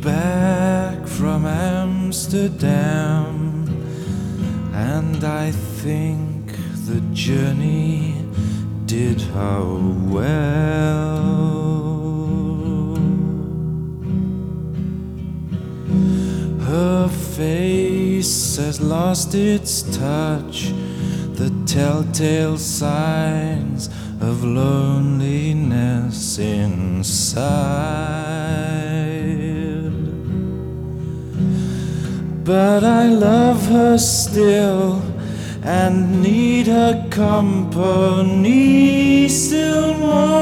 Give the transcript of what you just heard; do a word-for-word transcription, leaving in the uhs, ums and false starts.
back from Amsterdam, and I think the journey did her well. Her face has lost its touch, the telltale signs of loneliness inside. But I love her still and need her company still more.